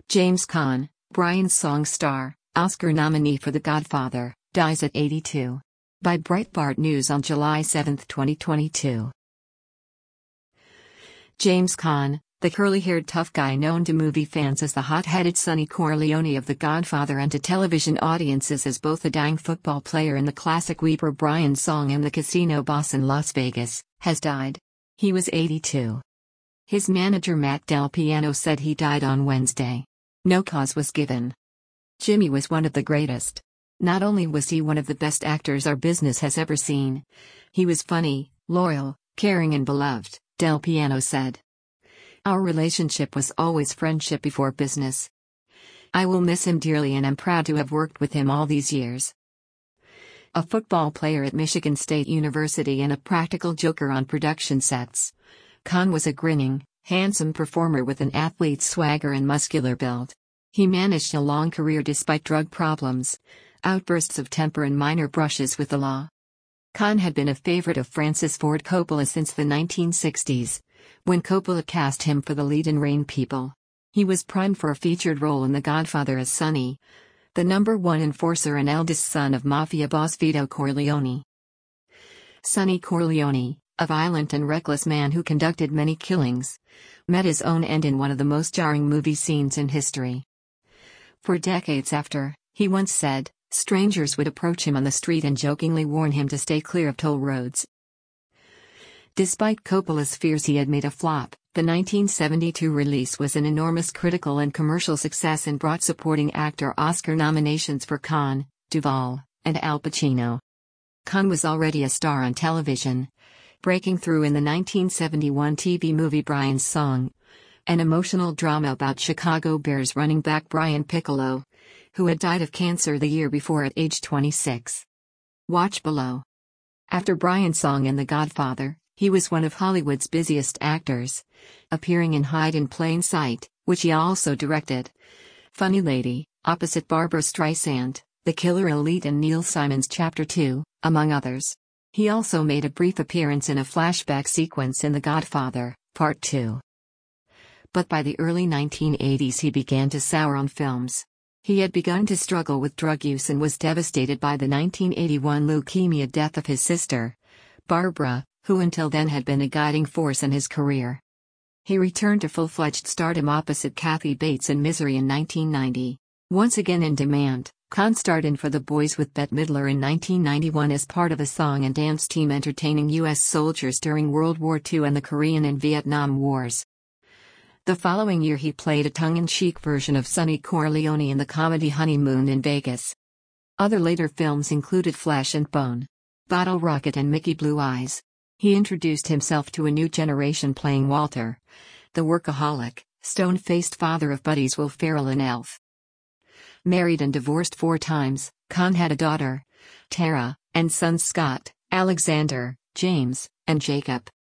James Caan, Brian's song star, Oscar nominee for The Godfather, dies at 82. By Breitbart News on July 7, 2022. James Caan, the curly-haired tough guy known to movie fans as the hot-headed Sonny Corleone of The Godfather and to television audiences as both a dang football player in the classic Weeper Brian's song and the casino boss in Las Vegas, has died. He was 82. His manager Matt Del Piano said he died on Wednesday. No cause was given. Jimmy was one of the greatest. Not only was he one of the best actors our business has ever seen, he was funny, loyal, caring and beloved, Del Piano said. Our relationship was always friendship before business. I will miss him dearly and am proud to have worked with him all these years. A football player at Michigan State University and a practical joker on production sets, Caan was a grinning, handsome performer with an athlete's swagger and muscular build. He managed a long career despite drug problems, outbursts of temper and minor brushes with the law. Caan had been a favorite of Francis Ford Coppola since the 1960s, when Coppola cast him for the lead in Rain People. He was primed for a featured role in The Godfather as Sonny, the #1 enforcer and eldest son of mafia boss Vito Corleone. Sonny Corleone, a violent and reckless man who conducted many killings, met his own end in one of the most jarring movie scenes in history. For decades after, he once said, strangers would approach him on the street and jokingly warn him to stay clear of toll roads. Despite Coppola's fears he had made a flop, the 1972 release was an enormous critical and commercial success and brought supporting actor Oscar nominations for Caan, Duvall, and Al Pacino. Caan was already a star on television, breaking through in the 1971 TV movie Brian's Song, an emotional drama about Chicago Bears running back Brian Piccolo, who had died of cancer the year before at age 26. Watch below. After Brian's Song and The Godfather, he was one of Hollywood's busiest actors, appearing in Hide in Plain Sight, which he also directed, Funny Lady, opposite Barbra Streisand, The Killer Elite and Neil Simon's Chapter 2, among others. He also made a brief appearance in a flashback sequence in The Godfather, Part 2. But by the early 1980s he began to sour on films. He had begun to struggle with drug use and was devastated by the 1981 leukemia death of his sister, Barbara, who until then had been a guiding force in his career. He returned to full-fledged stardom opposite Kathy Bates in Misery in 1990. Once again in demand, Caan starred in For the Boys with Bette Midler in 1991 as part of a song and dance team entertaining U.S. soldiers during World War II and the Korean and Vietnam Wars. The following year he played a tongue-in-cheek version of Sonny Corleone in the comedy Honeymoon in Vegas. Other later films included Flesh and Bone, Bottle Rocket and Mickey Blue Eyes. He introduced himself to a new generation playing Walter, the workaholic, stone-faced father of buddies Will Ferrell and Elf. Married and divorced 4 times, Caan had a daughter, Tara, and sons Scott, Alexander, James, and Jacob.